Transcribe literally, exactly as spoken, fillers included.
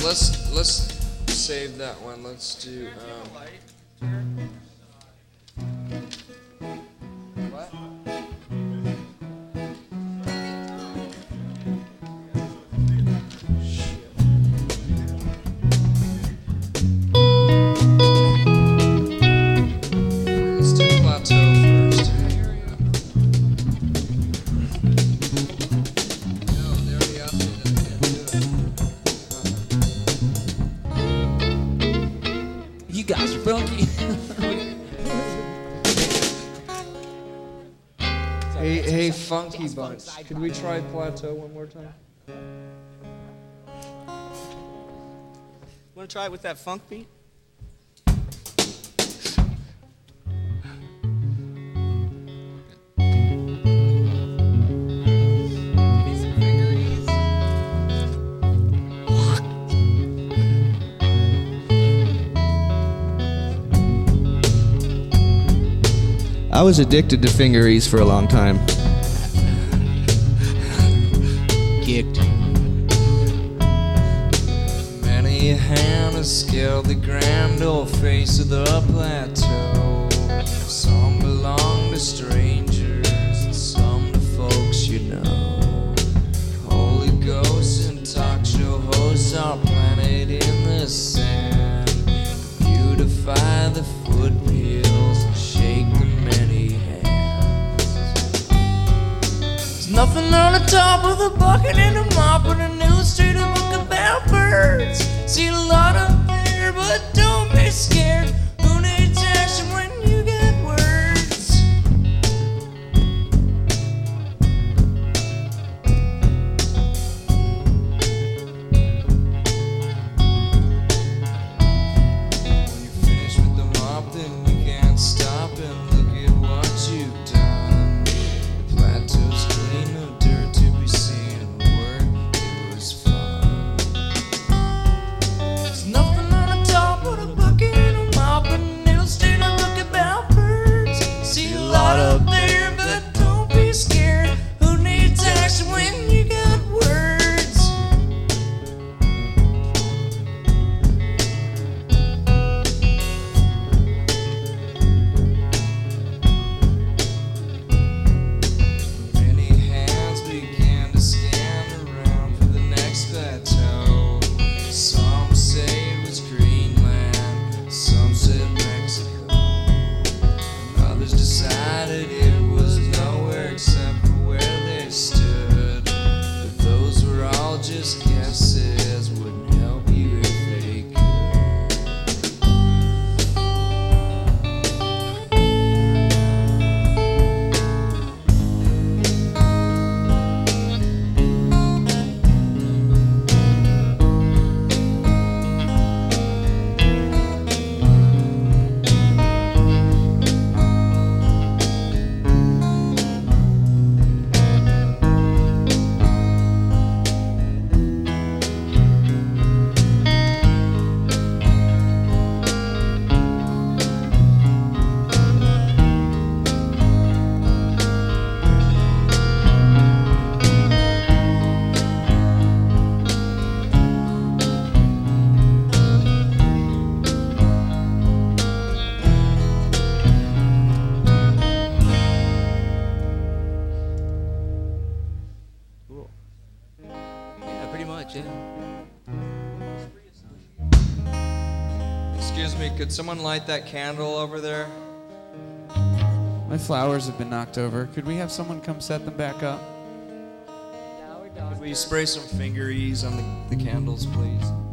let's let's save that one. Let's do. Um, what? Let's do plateau first. No, they already asked me that I can't do it. You guys are funky. Hey, hey, Funky Bunch. Could we try plateau one more time? Want to try it with that funk beat? I was addicted to fingeries for a long time. Kicked. Many a hand has scaled the grand old face of the plateau. Some belong to strangers and some to folks you know. Holy ghosts and talk show hosts are planted in the sand. Beautify the foot pills and shake the many hands. There's nothing on the top of the bucket and a mop and a newspaper book about birds. See a lot up there, but don't be scared. Who needs action when you get words? When you finish with the mop, then you can't stop and look at what you've done. The plateau's clean, no dirt to be seen. The work, it was fun. There's nothing on the top of the bucket and a mop and it'll stay to look about birds. See a lot up there, but don't be scared. Who needs action when you got words? Many hands began to scan around for the next plateau. Some say it was Greenland, some said Mexico, and others decided it was nowhere except for where they stood. But those were all just guesses, wouldn't help you if they could. Yeah, pretty much, yeah. Excuse me, could someone light that candle over there? My flowers have been knocked over. Could we have someone come set them back up? Could we spray some finger ease on the, the candles, please?